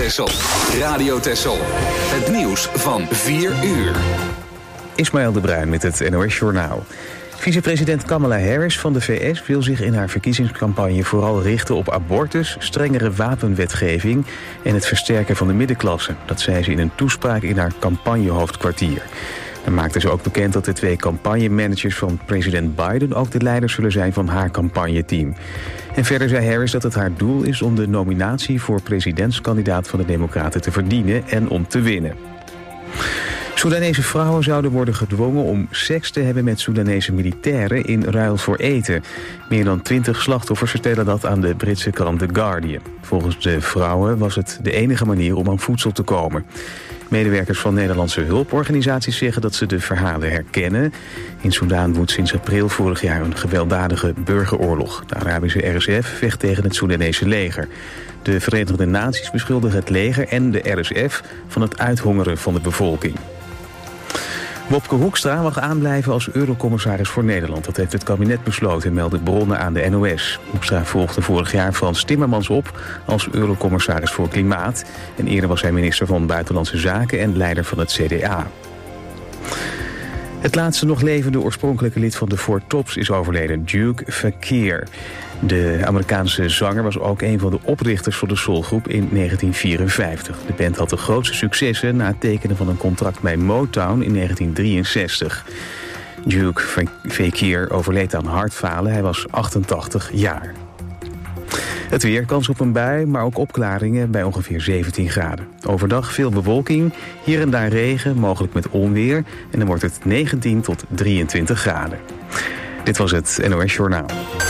Texel. Radio Texel. Het nieuws van 4 uur. Ismaël de Bruin met het NOS Journaal. Vicepresident Kamala Harris van de VS wil zich in haar verkiezingscampagne vooral richten op abortus, strengere wapenwetgeving en het versterken van de middenklasse. Dat zei ze in een toespraak in haar campagnehoofdkwartier. En maakte ze ook bekend dat de 2 campagnemanagers van president Biden ook de leiders zullen zijn van haar campagneteam. En verder zei Harris dat het haar doel is om de nominatie voor presidentskandidaat van de Democraten te verdienen en om te winnen. Soedanese vrouwen zouden worden gedwongen om seks te hebben met Soedanese militairen in ruil voor eten. Meer dan 20 slachtoffers vertellen dat aan de Britse krant The Guardian. Volgens de vrouwen was het de enige manier om aan voedsel te komen. Medewerkers van Nederlandse hulporganisaties zeggen dat ze de verhalen herkennen. In Soedan woedt sinds april vorig jaar een gewelddadige burgeroorlog. De Arabische RSF vecht tegen het Soedanese leger. De Verenigde Naties beschuldigen het leger en de RSF van het uithongeren van de bevolking. Wopke Hoekstra mag aanblijven als eurocommissaris voor Nederland. Dat heeft het kabinet besloten, melden bronnen aan de NOS. Hoekstra volgde vorig jaar Frans Timmermans op als eurocommissaris voor Klimaat. En eerder was hij minister van Buitenlandse Zaken en leider van het CDA. Het laatste nog levende oorspronkelijke lid van de Four Tops is overleden, Duke Fakir. De Amerikaanse zanger was ook een van de oprichters van de soulgroep in 1954. De band had de grootste successen na het tekenen van een contract bij Motown in 1963. Duke Fakir overleed aan hartfalen, hij was 88 jaar. Het weer, kans op een bui, maar ook opklaringen bij ongeveer 17 graden. Overdag veel bewolking, hier en daar regen, mogelijk met onweer. En dan wordt het 19 tot 23 graden. Dit was het NOS Journaal.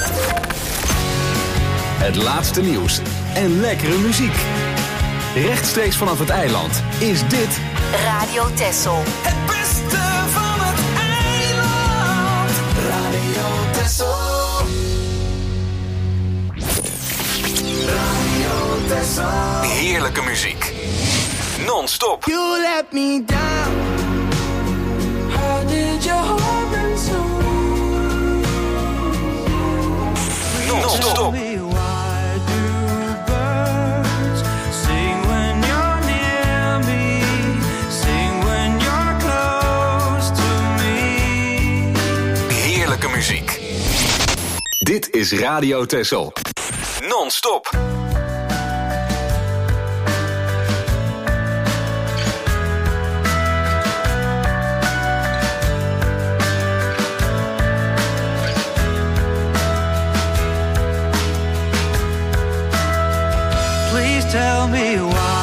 Het laatste nieuws en lekkere muziek. Rechtstreeks vanaf het eiland is dit Radio Texel. Het beste van het eiland. Radio Texel. Radio Texel. heerlijke muziek. Non-stop. You let me down. How did your heart been so? Non-stop. Muziek. Dit is Radio Texel. Non-stop. Please tell me why.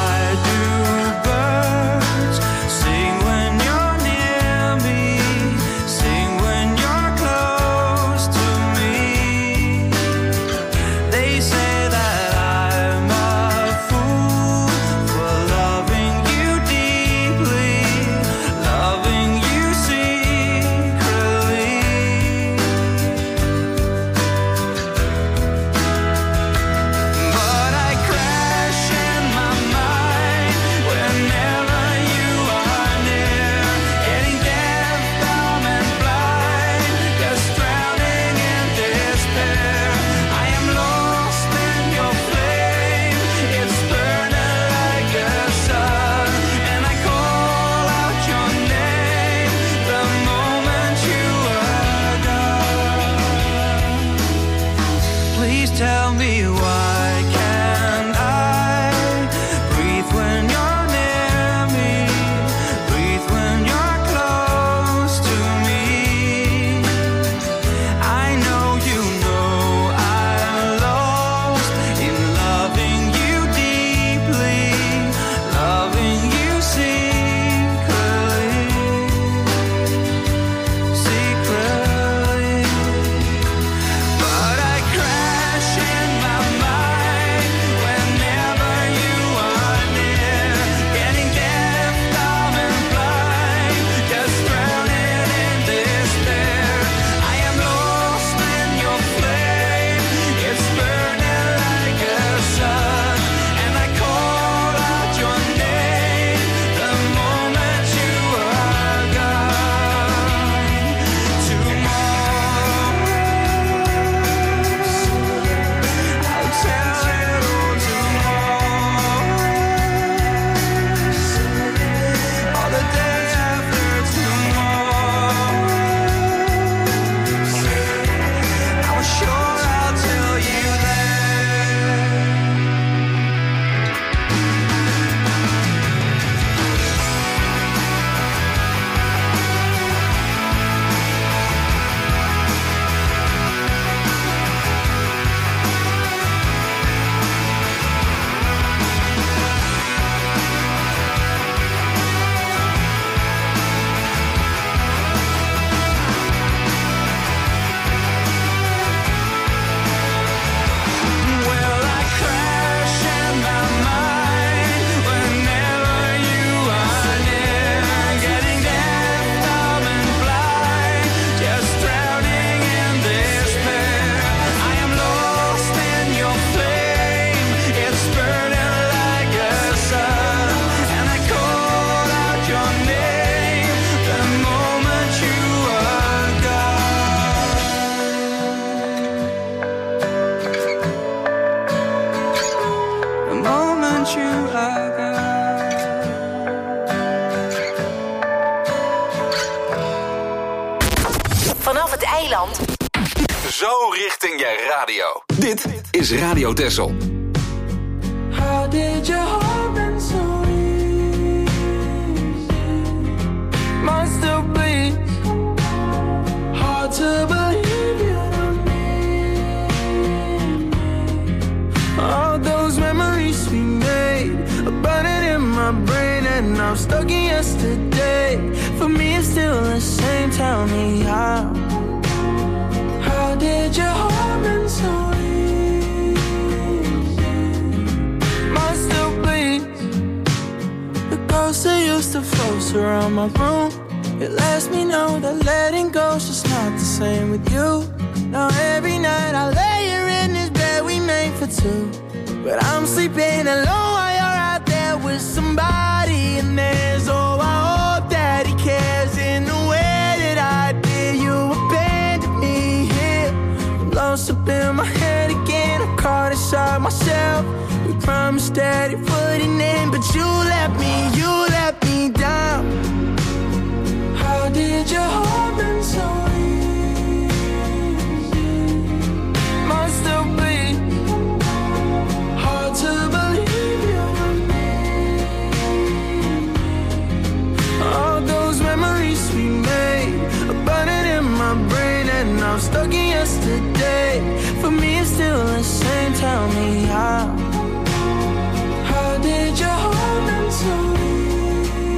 Vanaf het eiland. Zo richting je radio. Dit is Radio Texel. How did your heart been so easy? Mine still bleeds. Hard to believe you don't need me. All those memories we made are burning in my brain, and I'm stuck in yesterday. For me it's still the same. Tell me how did your heart been so easy? Mine still bleeds. The ghosts that used to float around my room, it lets me know that letting go's just not the same with you. Now every night I lay here in this bed we made for two, but I'm sleeping alone while you're out there with somebody, and there's oh I hope that he cares in the way that I did. You abandoned me here, I'm lost up in my head again. I'm caught inside myself. We promised that it wouldn't end, but you let me down. How did your heart been so easy? Mine still bleeds. Hard to believe you don't need me. All those memories we made are burning in my brain, and I'm stuck in yesterday. For me it's still the same. Tell me how did your heart been so easy?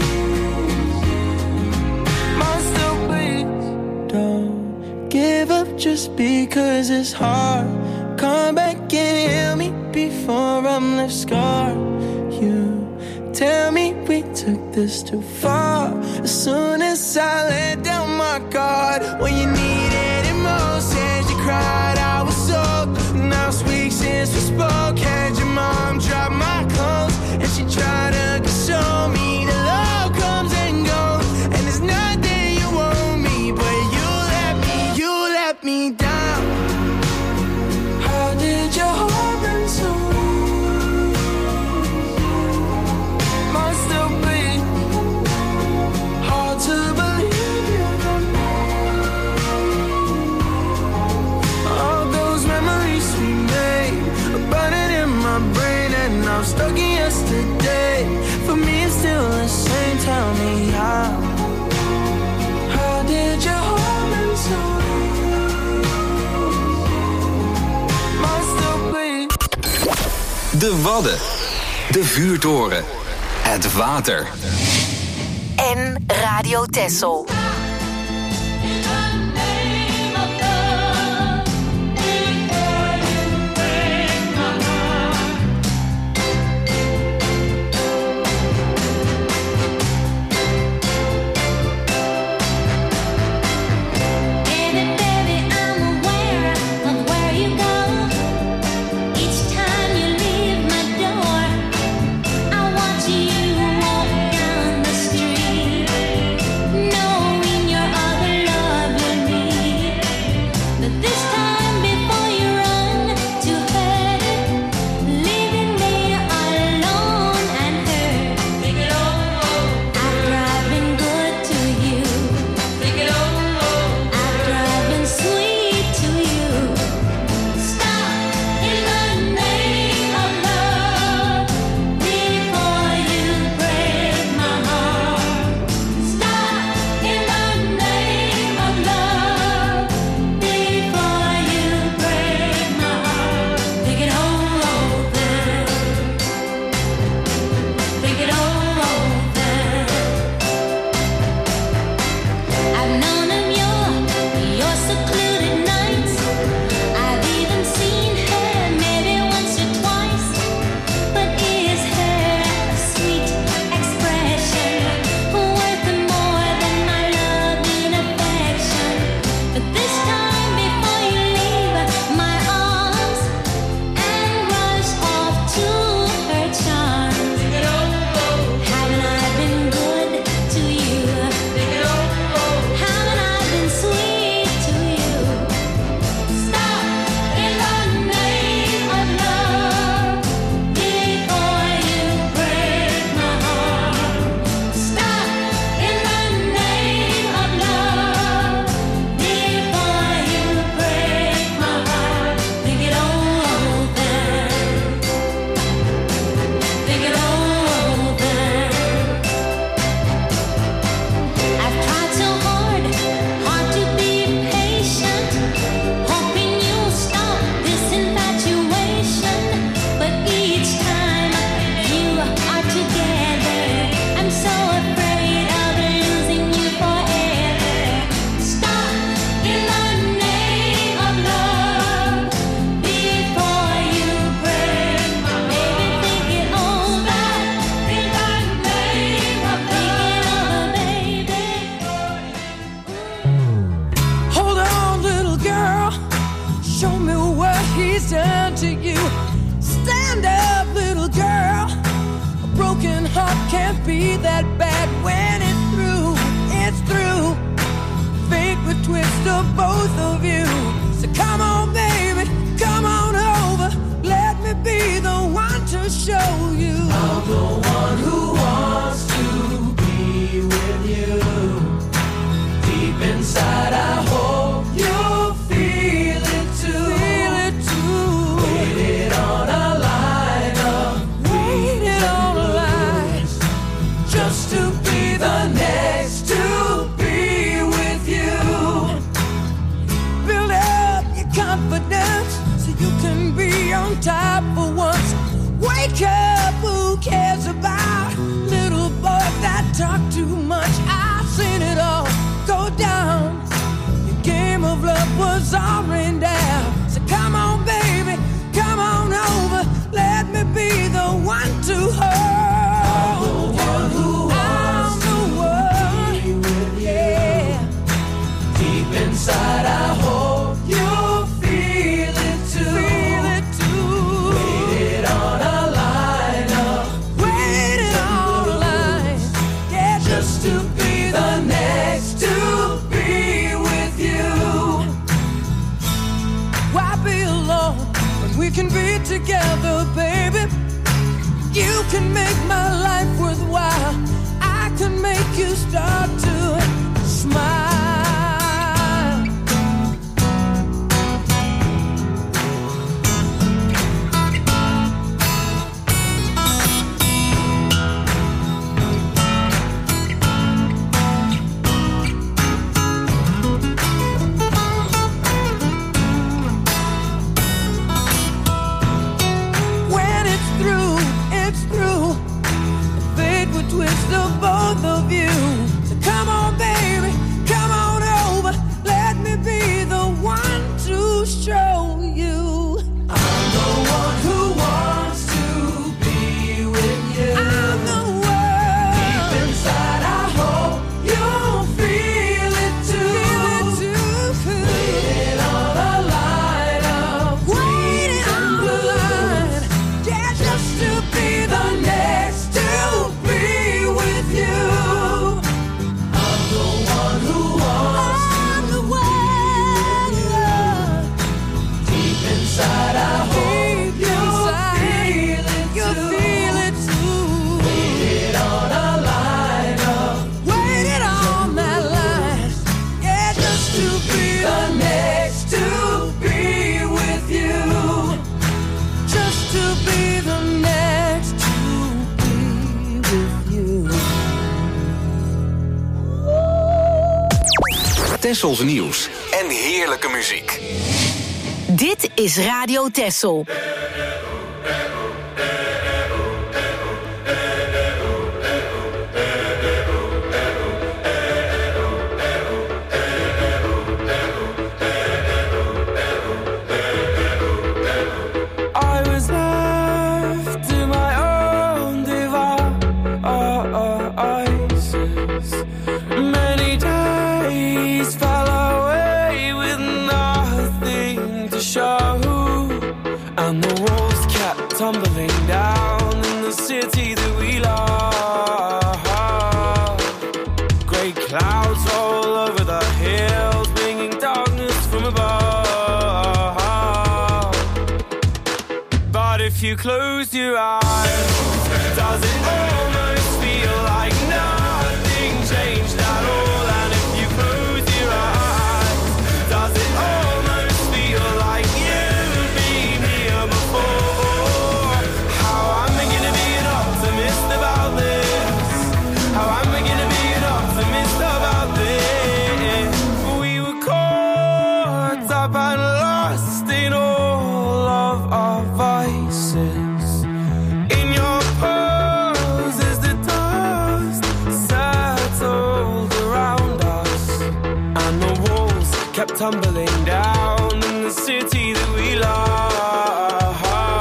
Mine still bleeds. Don't give up just because it's hard. Come back and heal me before I'm left scarred. You tell me we took this too far. As soon as I let down my guard, when you needed it most, and you cried, I was soaked. Now it's weeks since we spoke. Had your mom drop my clothes, and she tried to console me. The love comes and goes, and there's nothing you owe me, but you let me down. How did your heart been so easy? Mine still bleeds. Hard to believe you don't need. All those memories we made are burning in my brain, and I'm stuck in yesterday. For me it's still the same. Tell me how did your heart been so easy? Mine still bleeds. De Wadden. De vuurtoren. Het water. En Radio Texel. No show me what he's done to you. Stand up, little girl. A broken heart can't be that bad when it's through. It's through. Fate would twist of both of you. So come on, baby, come on over. Let me be the one to show you. I'm the one who wants to be with you. Deep inside, I hope you'll feel it too. Feel it too. Waited on a line up. Waited on a line. Just to be the next to be with you. Build up your confidence so you can be on top for once. Wake up, who cares about little boys that talk too much? I've seen it all go down. The game of love was all rained down. So come on, baby, come on over. Let me be the one to hold. I'm the one who wants to be with you. Deep inside, I hope you'll feel it too. Feel it too. Waited on a line up. Waited on a line. Yeah, just to be the next to be with you. Why be alone when we can be together, baby? You can make my life worthwhile. I can make you start to smile. Twist of both of you. So come on, baby, come on over. Let me be the one to show you. I'm the one who wants to be with you. I'm the one. Deep inside, I hope you'll feel it too. Feel it too. Waiting on a line up. Waiting on the line. Yeah, just to be the next to be with you. I'm the one who wants to be with you. Deep inside, I hope you'll feel it too. You'll feel it too. Waited on a line up. Waited on that line. Yeah, just to be the next to be with you. Just to be the next to be with you. Tessels nieuws en heerlijke muziek. Dit is Radio Tessel. I was left to my own devices. Many days fell away with nothing to show, and the walls kept tumbling down in the city that we love. Grey clouds all over the hills, bringing darkness from above. But if you close your eyes, does it almost feel like nothing changed at all? And if you close your eyes, does it almost feel like you've been here before? How am I gonna be an optimist about this? How am I gonna be an optimist about this? We were caught up and lost in all of our vices. In your pose as the dust settled around us, and the walls kept tumbling down in the city that we love.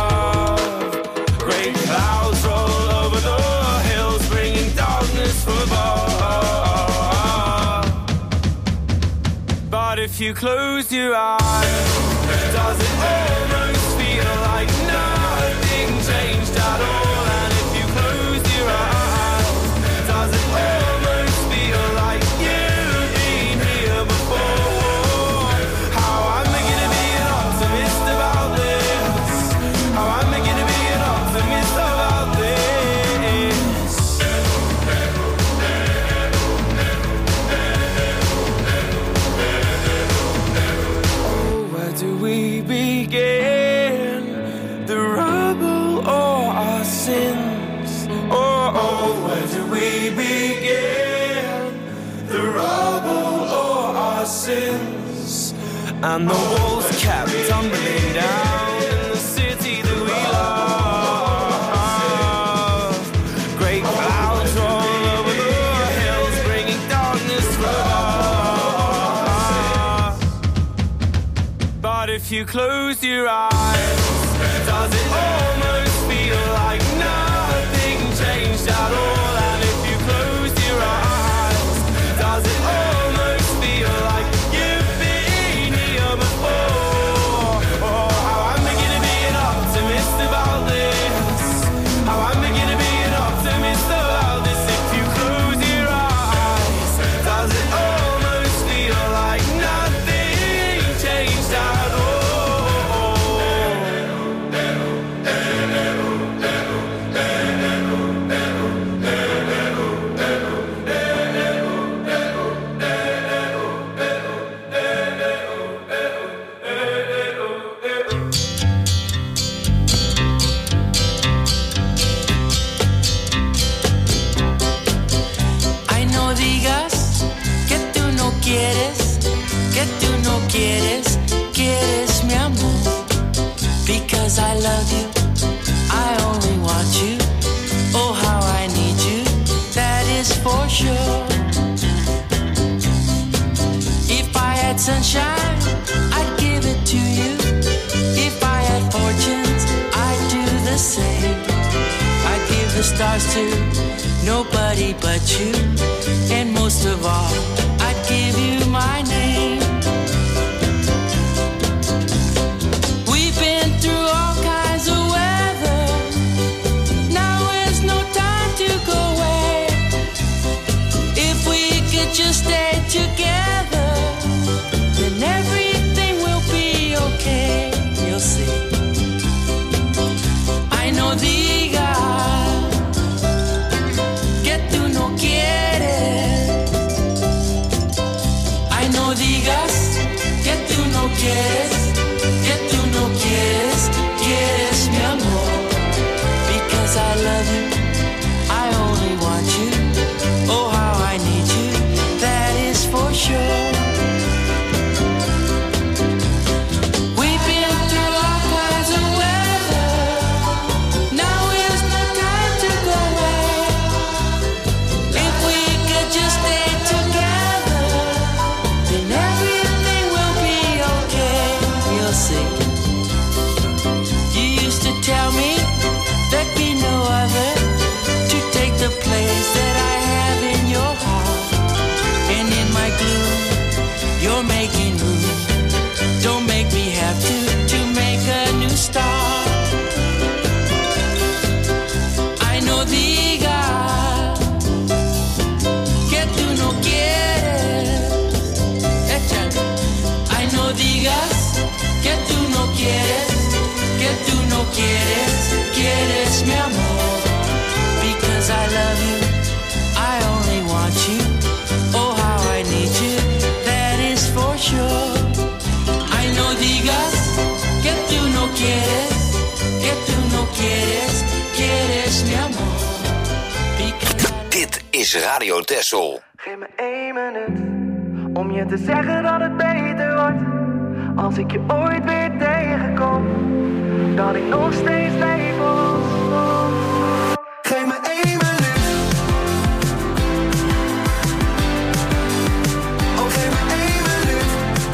Great clouds roll over the hills, bringing darkness from above. But if you close your eyes, does it almost feel like nothing changed at all? And if you close your eyes, does it almost feel like you've been here before? How am I gonna be an optimist about this? How am I gonna be an optimist about this? Oh, where do we begin? The rubble or our sins? Oh, where do we begin? The rubble or our sins? And the walls kept tumbling down in the city that we love. Great clouds roll over the hills, bringing darkness from us. But if you close your eyes, does it almost feel like nothing changed at all? And if you close your eyes, does it almost feel like you've been here before? Oh, how am I gonna be an optimist about this? How am I gonna be an optimist about this? If you close your eyes, does it almost feel like nothing changed at all? Ay, no digas que tú no quieres, quieres mi amor. Because I love you, I only want you. Oh, how I need you, that is for sure. If I had sunshine, I'd give it to you. If I had fortunes, I'd do the same. I'd give the stars to nobody but you. And most of all, I'd give you my name. We've been through all kinds of weather. Now is no time to go away. If we could just stay together, then everything will be okay. You'll see. Ay, no digas que tú no quieres. Ay, no digas que tú no quieres, quieres mi amor. Because I love you, I only want you. Oh, how I need you, that is for sure. We've been through all kinds of weather. Now is the time to go away. If we could just stay together, then everything will be okay. We'll see. You used to tell me there'd be no other to take the place that I have in your heart. And in my gloom, you're making room. Don't make me have to make a new start. Ay, no digas que tú no quieres. Échale. Ay, no digas que tú no quieres, quieres mi amor. Because I love you, I only want you. Oh, how I need you, that is for sure. Ay, no digas que tú no quieres, quieres mi amor. Because Dit is Radio Texel. Geef me 1 minuut om je te zeggen dat het beter wordt. Als ik je ooit weer tegenkom, dat ik nog steeds leef. Geef me 1 minuut. Oh, geef me 1 minuut.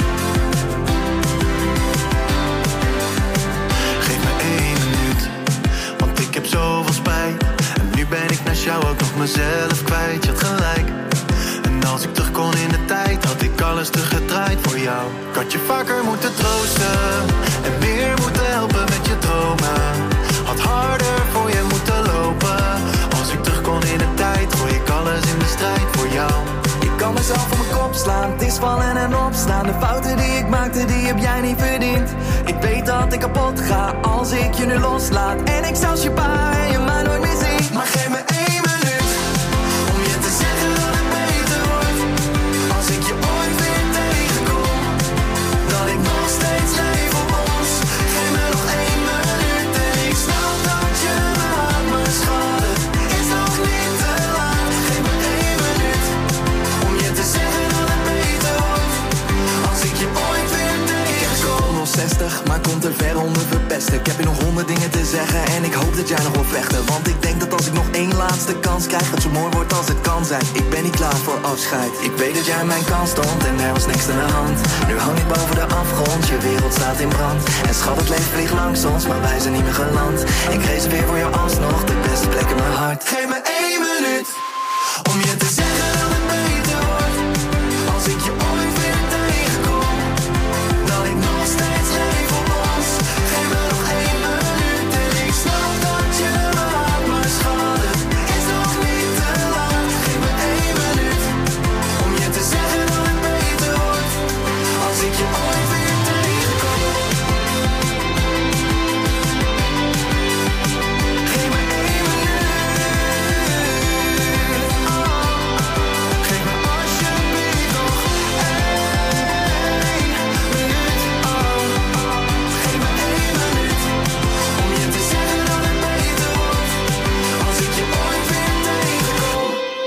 Geef me 1 minuut, want ik heb zoveel spijt. En nu ben ik naast jou ook nog mezelf kwijt. Je had gelijk. En als ik terug kon in de tijd, had ik alles teruggedraaid voor jou. jou. Ik had je vaker moeten troosten en meer moeten helpen met je dromen. Had harder voor je moeten lopen. Als ik terug kon in de tijd, gooi ik alles in de strijd voor jou. Ik kan mezelf op mijn kop slaan, het is vallen en opstaan. De fouten die ik maakte, die heb jij niet verdiend. Ik weet dat ik kapot ga als ik je nu loslaat. En ik zelfs je pa en je mij nooit meer zie. Maar geef me 1 minuut om je te zeggen dat het beter wordt. Als ik je ooit weer tegenkom, dat ik nog steeds leef op ons. Geef me nog 1 minuut en ik snap dat je me haat, maar schat, het is nog niet te laat. Geef me 1 minuut om je te zeggen dat het beter wordt. Als ik je ooit weer tegenkom. Nog 60, maar komt er ver onder verpesten. Ik heb je nog 100 dingen te zeggen en ik hoop dat jij nog wil vechten. Want ik denk dat als ik nog 1 laatste kans krijg, het zo mooi wordt als het kan zijn. Ik ben niet klaar voor afscheid. Ik weet dat jij aan mijn kant stond en er was niks aan de hand. Nu hang ik boven de afgrond, je wereld staat in brand. En schat, het leven vliegt langs ons, maar wij zijn niet meer geland. Ik reserveer voor jou alsnog de beste plek in mijn hart. Geef me 1 minuut om je te zeggen dat het beter wordt. Als ik je ooit weer tegenkom, dat ik nog steeds leef op ons. Geef me nog 1 minuut en ik snap dat je me haat, maar schat, het is nog niet te laat. Geef me 1 minuut om je te zeggen dat het beter wordt. Als ik je ooit weer tegenkom. Geef me 1 minuut. Geef me alsjeblieft nog 1 minuut. Geef me 1 minuut om je te zeggen dat het beter wordt. Als ik je ooit weer tegenkom.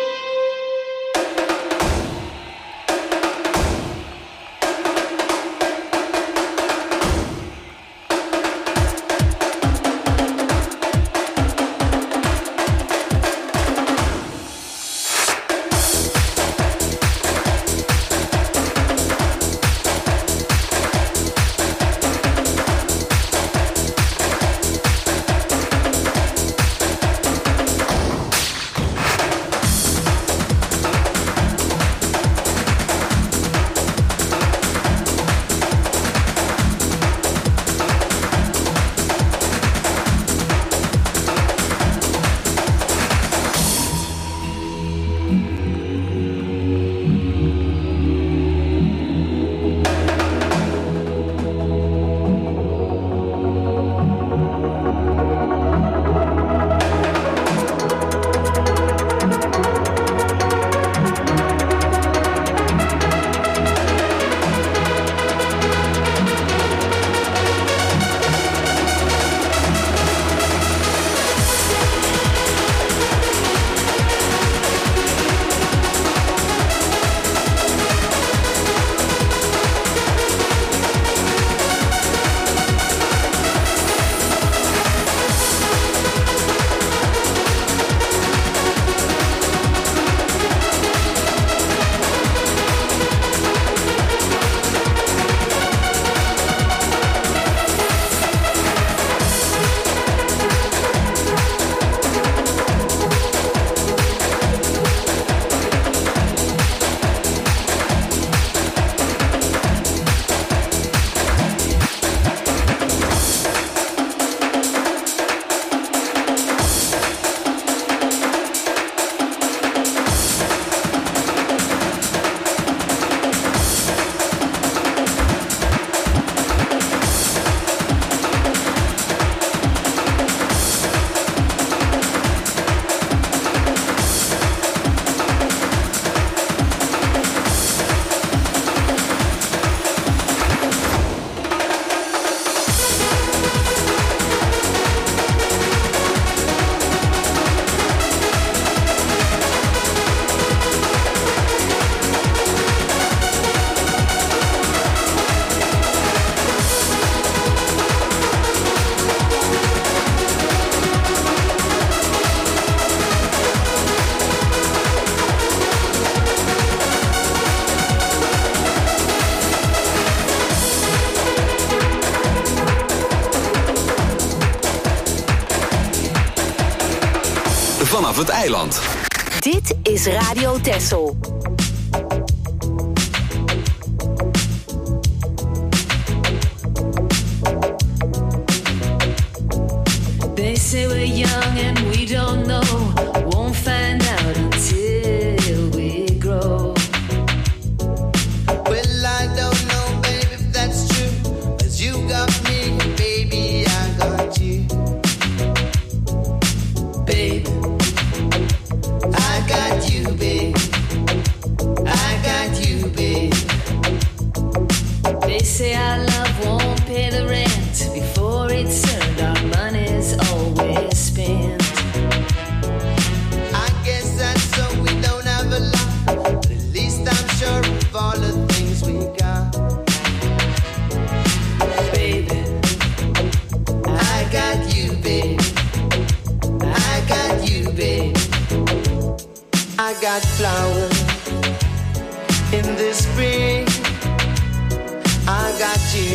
vanaf het eiland. Dit is Radio Texel. say our love won't pay the rent. Before it's earned, our money's always spent. I guess that's so we don't have a lot. At least I'm sure of all the things we got. Baby, I got you, baby. I got you, baby. I got flowers in the spring. I got you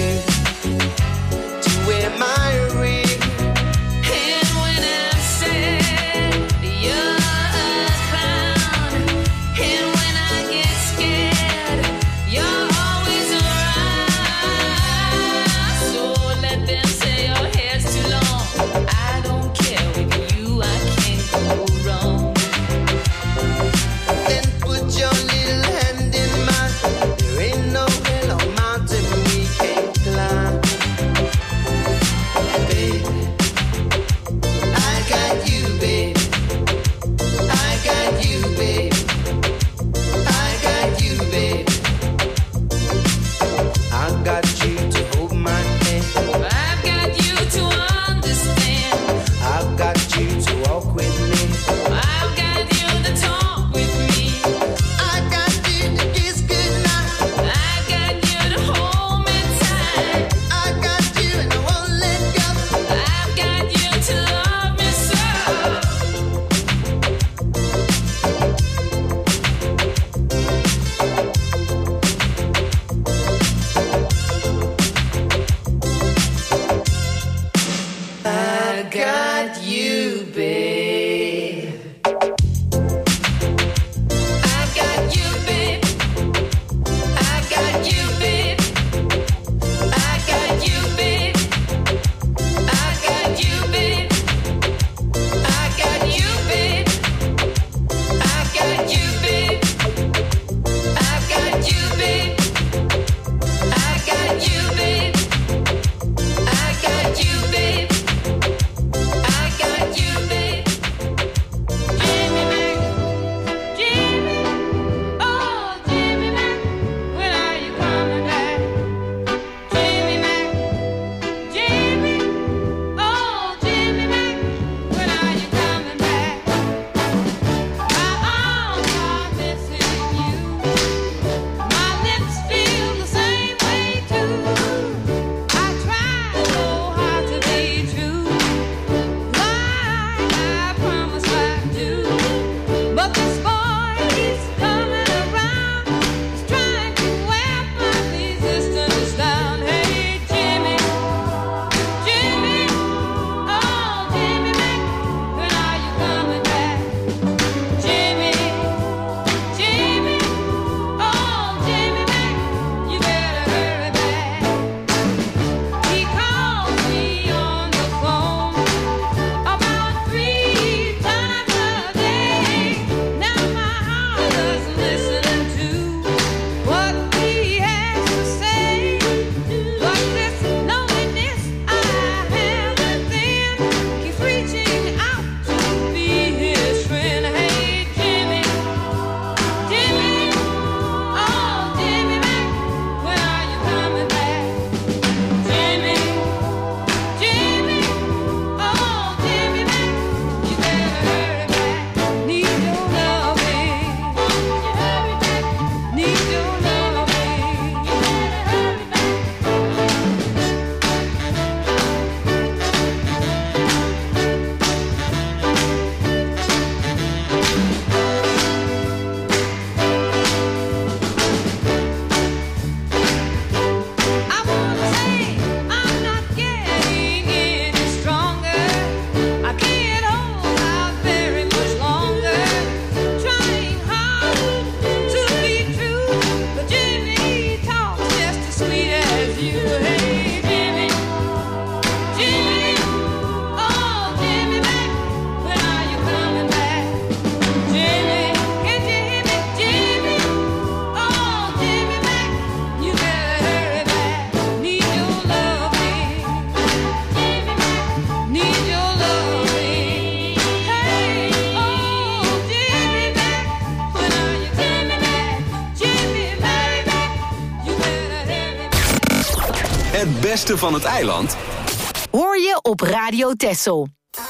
Het beste van het eiland hoor je op Radio Texel.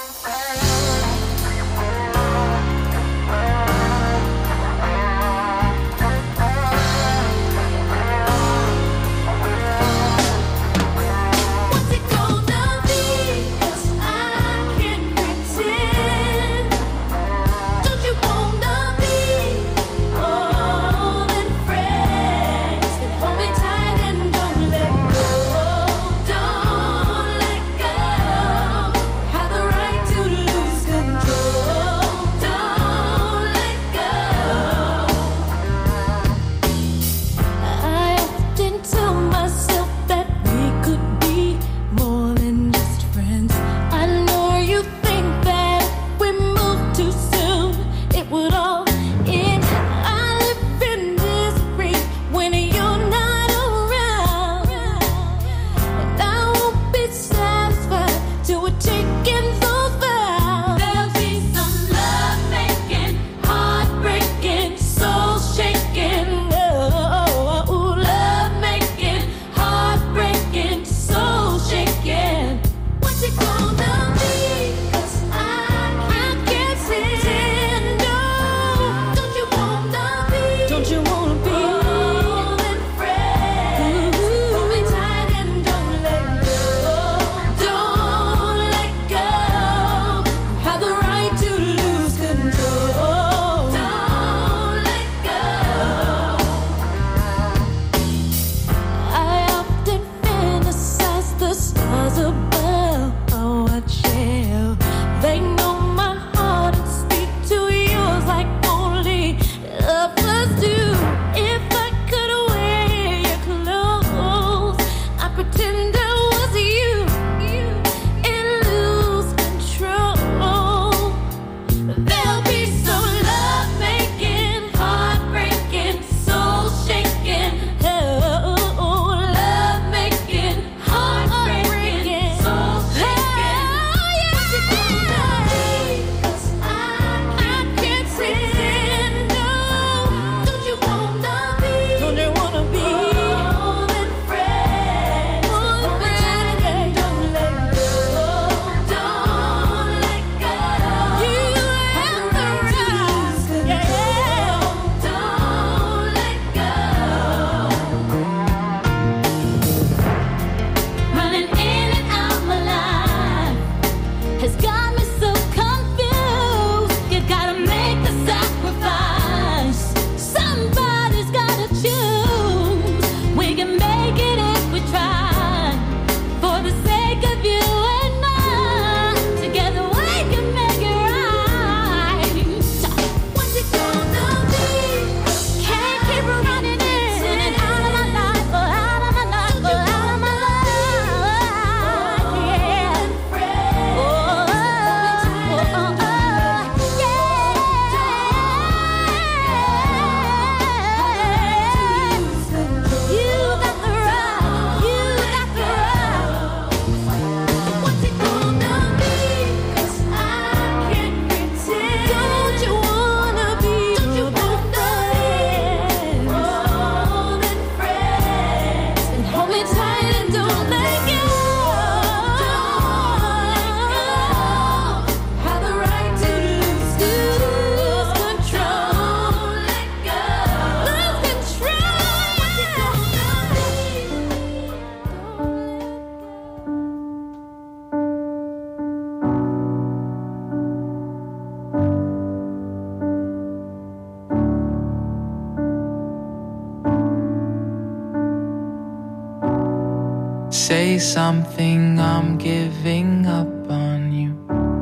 Say something, I'm giving up on you.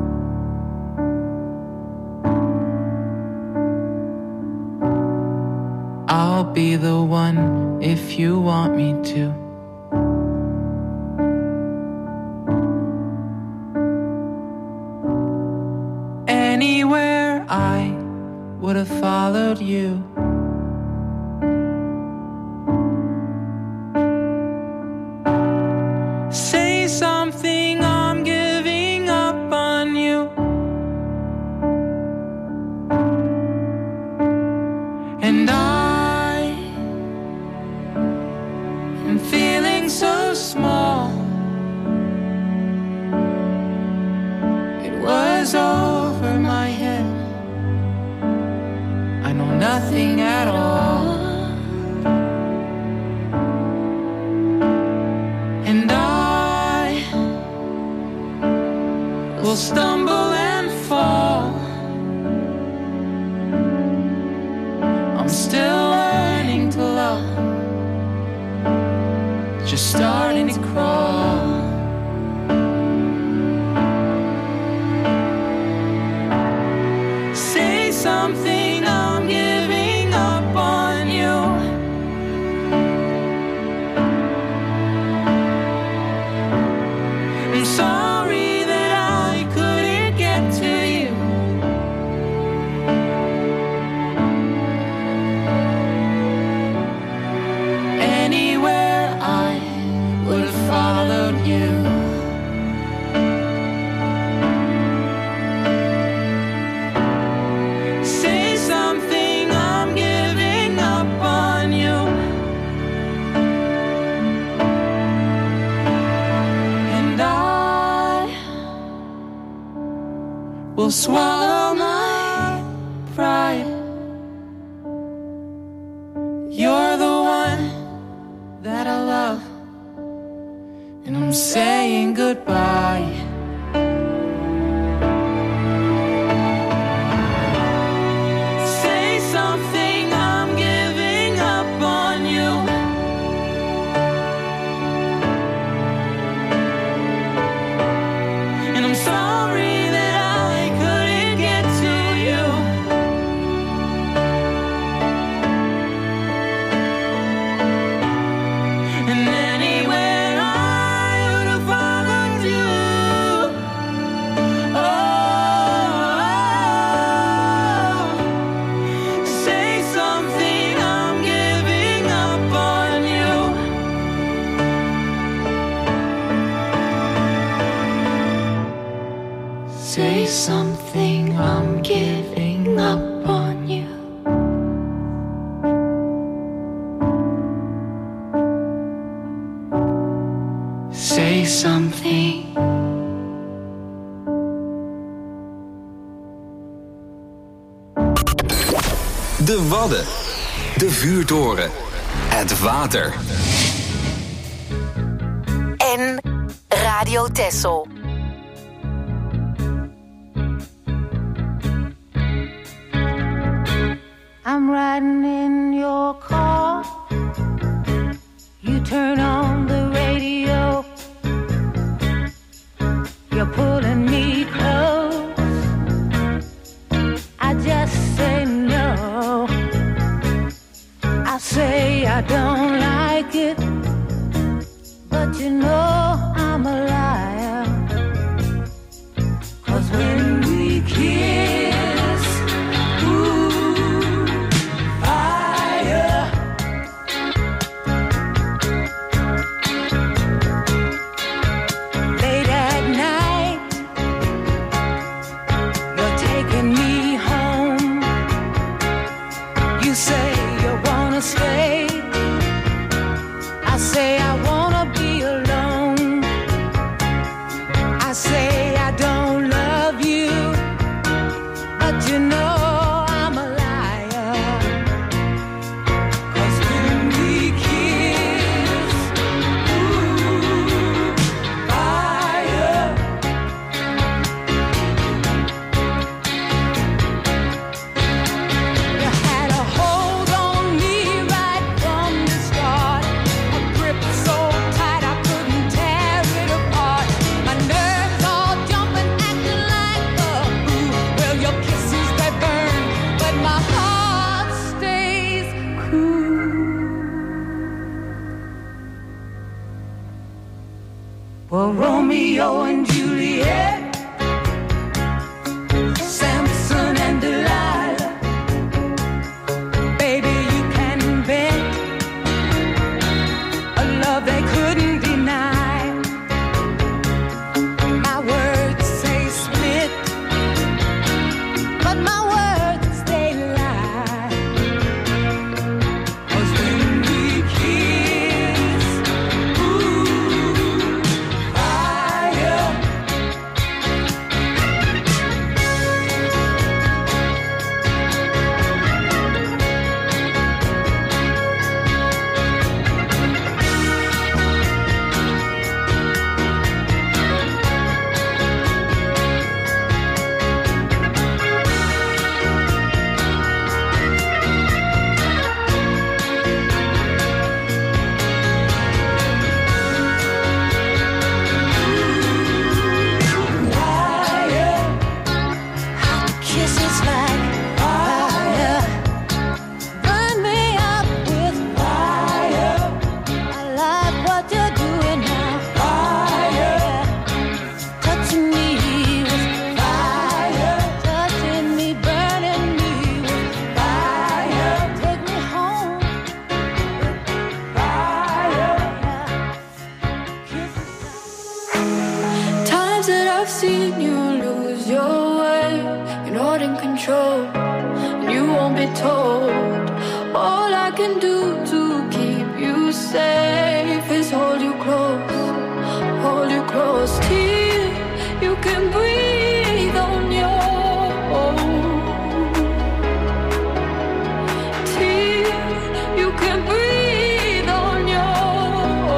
I'll be the one if you want me to. Anywhere I would have followed you. Something, I'm giving up on you. And I am feeling so so small. It was over my head. I know nothing at all. And I will stumble and fall. I'm still learning to love, just starting to crawl. Say something, I'm giving up on you. I'm sorry that I couldn't get to you. Anywhere I would have followed you. Say something, I'm giving up on you. And I will swallow my pride. You're the one that I love, and I'm saying goodbye. Say something, I'm giving up on you. And I'm sorry that I couldn't get to you. And anywhere I would have followed you. Oh, say something, I'm giving up on you. Say something, I'm giving up on you. Say something. De Wadden. De vuurtoren. Het water. En Radio Texel. I'm riding in your car. You turn on the radio. You're pulling me close. I just say no. I say I don't like it, but you know I'm a liar. 'Cause when we kiss, ooh, fire. Late at night, you're taking me home. You say you wanna stay. I say I wanna be alone. I say I don't love you, but you know I'm a liar. 'Cause when we kiss, ooh, fire. You had a hold on me right from the start, a grip so tight I couldn't tear it apart. My nerves all jumping, acting like a fool. Well, your kisses they burn, but my heart stays cool. Well, Romeo and Juliet, Samson and Delilah. Baby, you can bet a love they couldn't deny. My words say split, but my words they lie. 'Cause when we kiss, ooh, seen you lose your way. You're not in control, and you won't be told. All I can do to keep you safe is hold you close till you can breathe on your own. Till you can breathe on your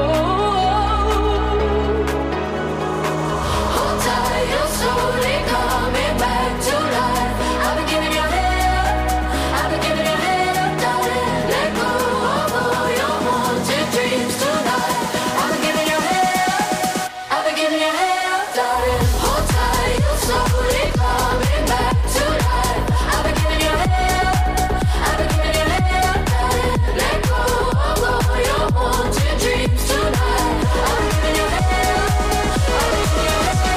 own. Hold tight, you're slowly coming back to life. I've been giving you hell, I've been giving you hell, darling. Let go of all your haunted dreams tonight. I've been giving you hell, I've been giving you hell, darling. Hold tight, you're slowly coming back to life. I've been giving you hell, I've been giving you hell, darling. Let go of all your haunted dreams tonight. I've been giving you hell, I've been giving you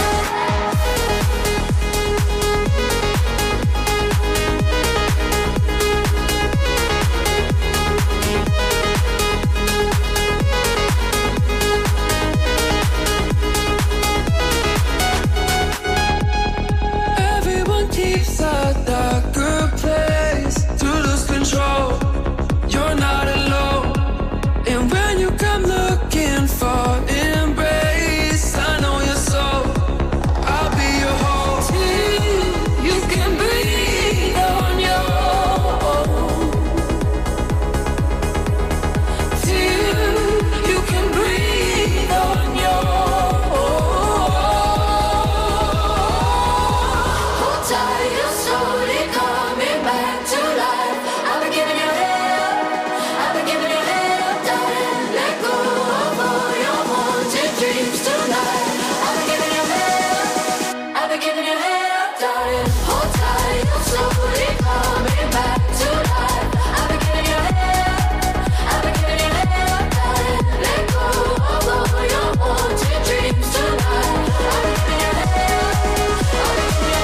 Everyone keeps a darker place to lose control. You're not alone. And when you come looking for embrace, I know your soul. I'll be your home till you can breathe on your own. Till you can breathe on your own. Hold tight, you're slowly coming back to life. I've been giving you hell, I've been giving you hell, darling. Let go of all your haunted dreams tonight. I've been giving you hell, I've been giving you hell, darling. Hold tight, you're slowly coming back to life. I've been giving you hell, I've been giving you hell, darling. Let go of all your haunted dreams tonight. I've been giving you hell, I've been giving you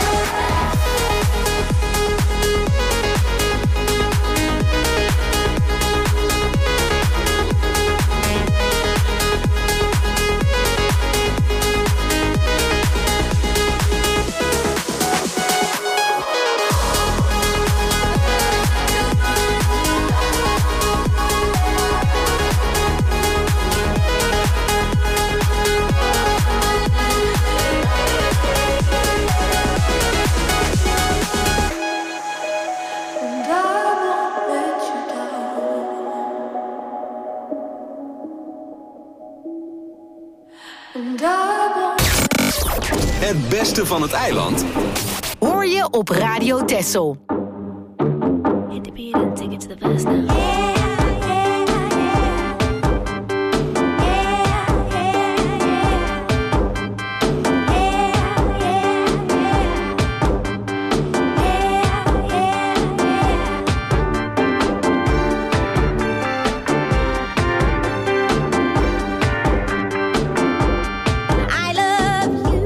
and I won't let you down. And I won't. Het beste van het eiland Hoor je op Radio Texel. Hit the beat and take it to the verse now. I love you,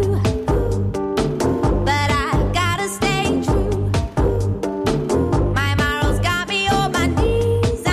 but I've gotta stay true. My morals got me on my knees.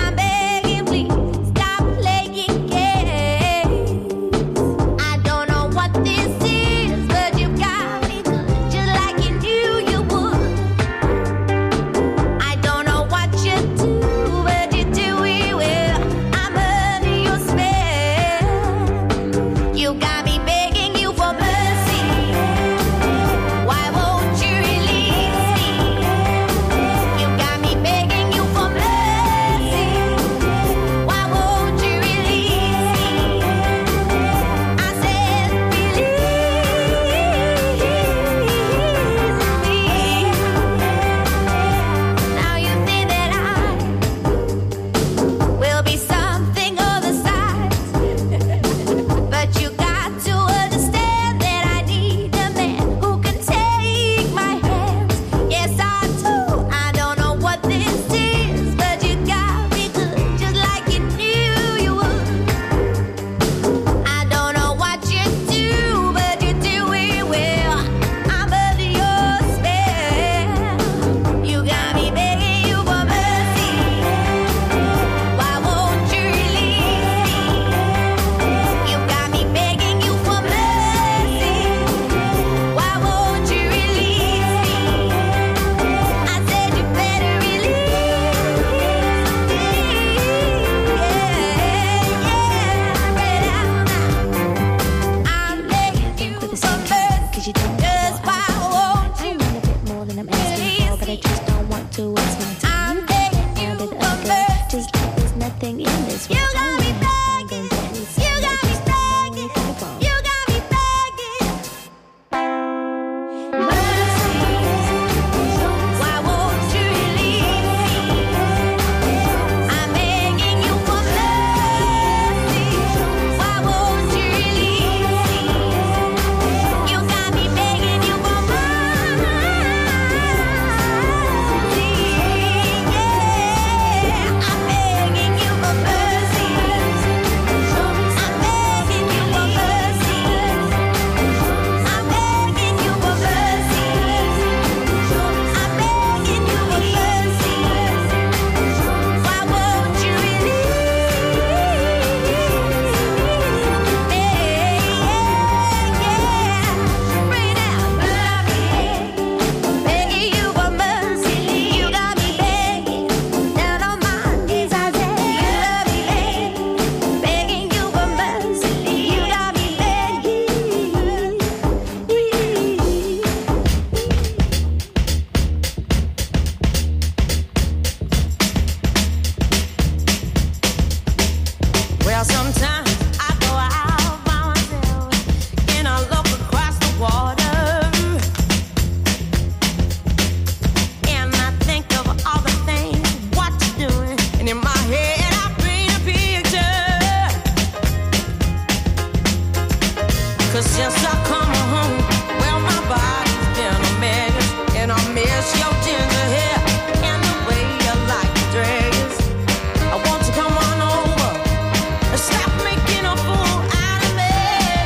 Since I come home, well, my body's been a mess, and I miss your ginger hair and the way you like to dress. I want to come on over and stop making a fool out of me.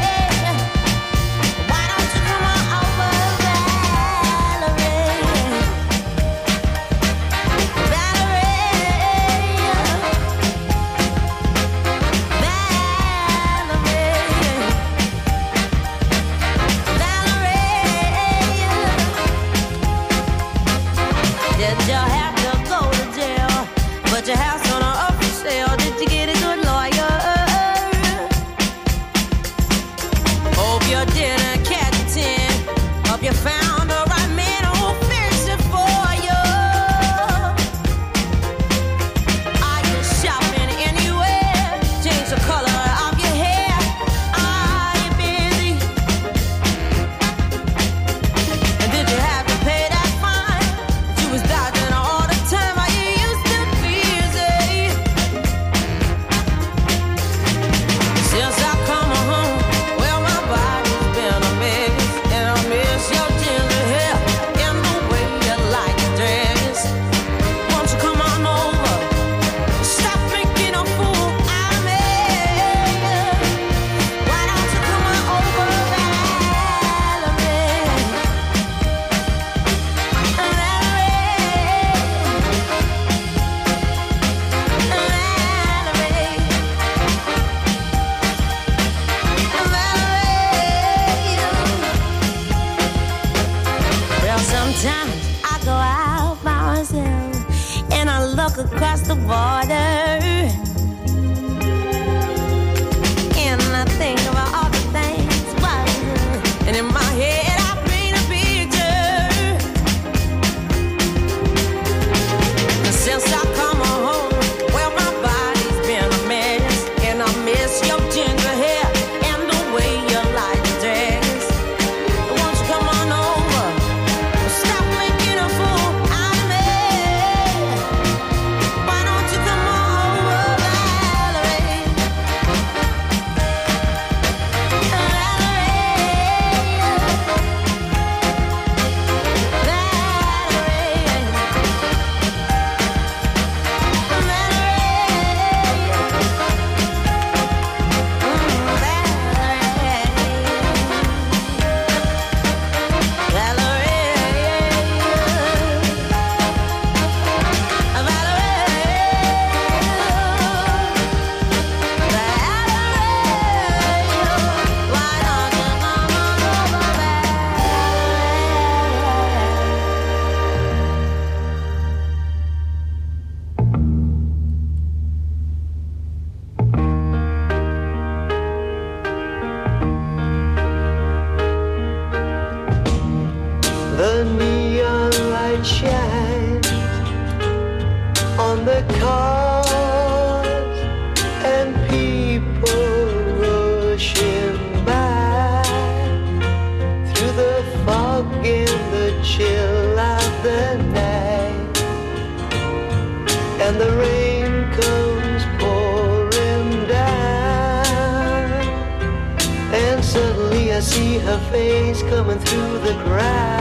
Why don't you come on over, Valerie? Did you have to go to jail? But your house on up for sale. Did you get a good lawyer? Hope you didn't catch a 10. Hope you found the right man who'll fix it for you. Are you shopping anywhere? Change the color of your hair. Are you busy? And did you have to pay that fine? You was dodging all the time. Are you used to busy? Since I come home, well, my body's been a mess, and I miss your ginger hair and the way you like to dress. Won't you come on over? Stop making a fool out of me. Why don't you come on over, Valerie? Well, sometimes I go out by myself and I look across the water, and I think about all the things, and in my head I paint a picture. Since I come home, well, my body's been a mess, and I miss your ginger hair and the way you like to dress. Won't you come on over? Stop making a fool out of me. Why don't you come on over, Valerie? The neon light shines on the cars and people rushing by through the fog in the chill of the night, and the rain comes pouring down, and suddenly I see her face coming through the crowd.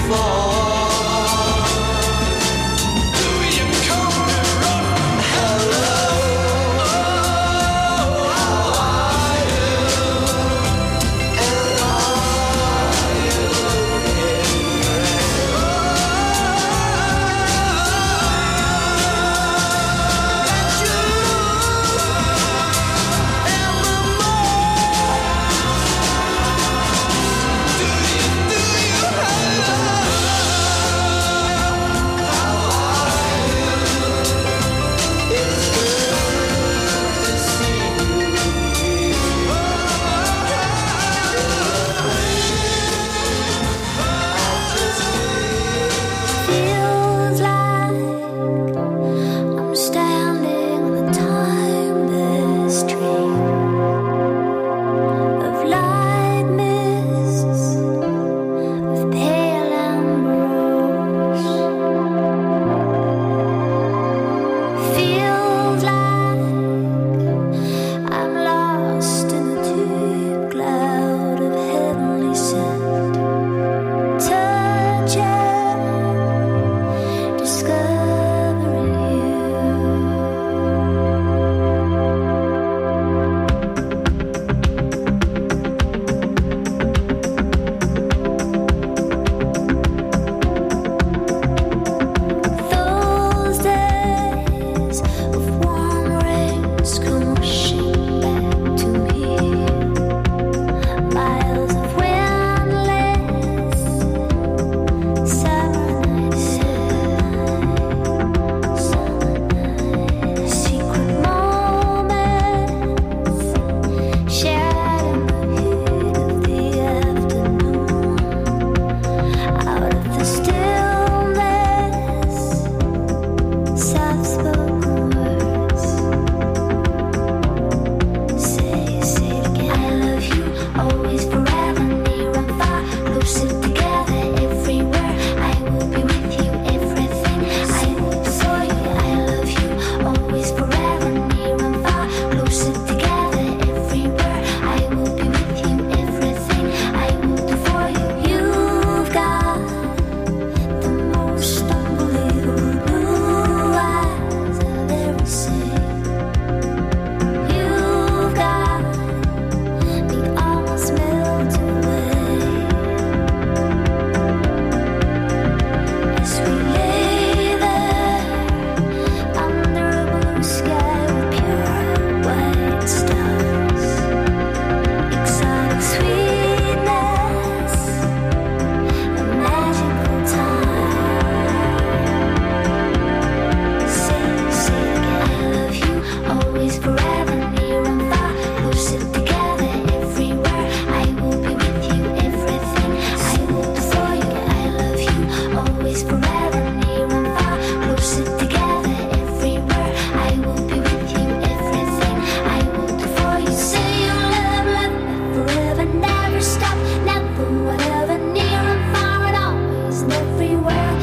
Everywhere